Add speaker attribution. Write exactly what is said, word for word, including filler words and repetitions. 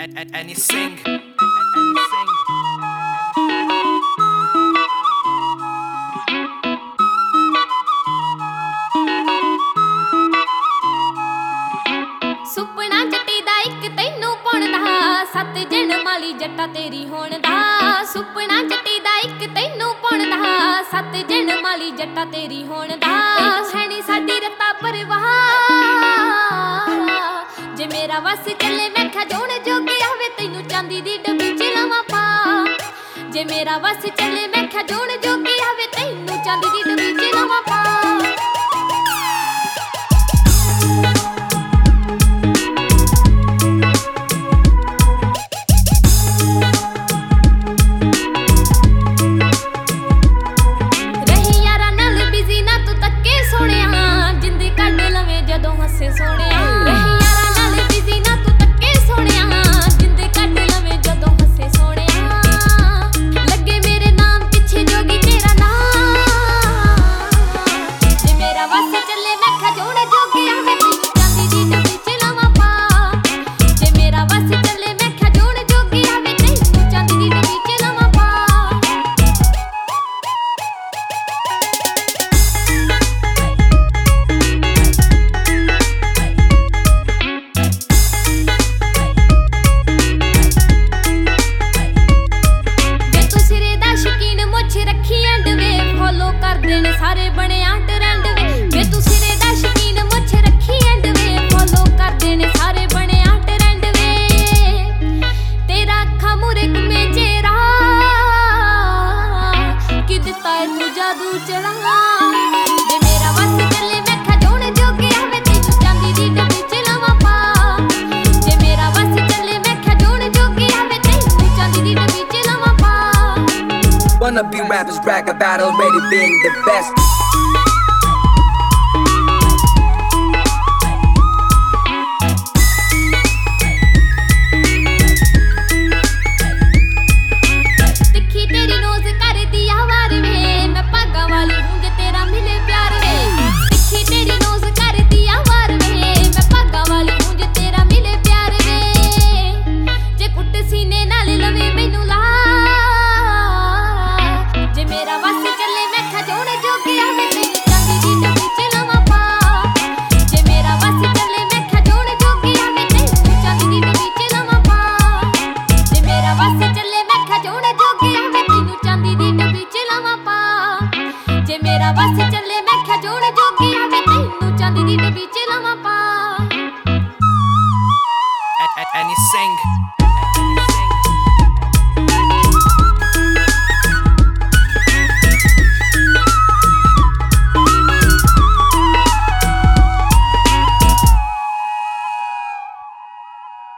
Speaker 1: and, and, and he sing, and, and, and he sing.
Speaker 2: ਸੁਪਨਾ ਜੱਟੀ ਦਾ ਇੱਕ ਤੈਨੂੰ ਪਾਉਣ ਦਾ, ਸੱਤ ਜਨਮ ਵਾਲੀ ਜੱਟਾ ਤੇਰੀ ਹੋਣ ਦਾ। ਸੁਪਨਾ ਜੱਟੀ ਦਾ ਇੱਕ ਤੈਨੂੰ ਪਾਉਣ ਦਾ, ਸੱਤ ਜਨਮ ਵਾਲੀ ਜੱਟਾ ਤੇਰੀ ਹੋਣ ਦਾ। ਹੈ ਨੀ ਸਾਡੀ ਰੱਤਾ ਪਰਵਾਹ, ਜੇ ਮੇਰਾ ਵਸ ਚੱਲੇ ਮੈਂ ਖਾ ਜੋਣ ਜੋਗੇ ਆਵੇ ਤੈਨੂੰ ਚਾਂਦੀ ਦੀ ਡੱਬੀ ਚ ਲਾਵਾਂ ਪਾ। ਜੇ ਮੇਰਾ ਵਸ ਚੱਲੇ ਮੈਂ ਖਾ ਜੋਣ ਜੋਗੇ ਆਵੇ ਤੈਨੂੰ ਚਾਂਦੀ ਦੀ ਡੱਬੀ ਚ ਲਾਵਾਂ ਪਾ। ਜਦੋਂ ਹੱਸੇ ਸੋਹਣਿਆ ਰਹੀ ਯਾਰਾਂ ਨਾਲ ਬਿਜ਼ੀ ਨਾ ਤੂੰ ਤੱਕੇ ਸੋਹਣਿਆ। ਜਿੰਦੇ ਕੱਢ ਲਵੇਂ ਜਦੋਂ ਹੱਸੇ ਸੋਹਣਿਆ। ਲੱਗੇ ਮੇਰੇ ਨਾਮ ਪਿੱਛੇ ਜੋਗੀ ਤੇਰਾ ਨਾਮ। ਜੇ ਮੇਰਾ ਵਸ ਚੱਲੇ ਮੈਂ ਖਾ ਜੋੜ ਜੋਗੇ ਆਵੇ ਤੈਨੂੰ ਚਾਂਦੀ ਦੀ ਡੱਬੀ ਚ ਲਾਵਾਂ ਪਾ। ਜੇ ਮੇਰਾ ਵਸ ਚੱਲੇ ਮੈਂ ਖਾ ਜੋੜ ਜੋਗੇ ਆਵੇ ਤੈਨੂੰ ਚਾਂਦੀ ਦੀ ਡੱਬੀ ਚ ਲਾਵਾਂ ਪਾ। ਰੱਖੀ ਐਂਡ ਵੇ ਫੋਲੋ ਕਰਦੇ ਨੇ ਸਾਰੇ ਬਣਿਆ ਟਰੈਂਡ ਵੇ। ਵੇ ਤੂੰ ਸਿਰੇ ਦਾ ਸ਼ਕੀਨ ਮੁੱਛ ਰੱਖੀ ਐਂਡ ਵੇ ਫੋਲੋ ਕਰਦੇ ਨੇ ਸਾਰੇ ਬਣਿਆ ਟਰੈਂਡ ਵੇ। ਤੇਰਾ ਅੱਖਾਂ ਮੂਰੇ ਘੁੰਮੇ ਚਿਹਰਾ ਕਿ ਦਿੱਤਾ ਏ ਤੂੰ ਜਾਦੂ ਚੜਾ। ਜੇ ਮੇਰਾ ਵਸ ਚੱਲੇ ਮੈਂ ਖਾ ਜੋਣ ਜੋਗੇ ਆਵੇ ਤੈਨੂੰ ਚਾਂਦੀ ਦੀ ਡੱਬੀ ਚ ਲਾਵਾਂ ਪਾ। ਜੇ ਮੇਰਾ ਵਸ ਚੱਲੇ ਮੈਂ ਖਾ ਜੋਣ ਜੋਗੇ ਆਵੇ ਤੈਨੂੰ ਚਾਂਦੀ ਦੀ ਡੱਬੀ ਚ ਲਾਵਾਂ ਪਾ।
Speaker 3: Wanna be rappers brag about already being the best.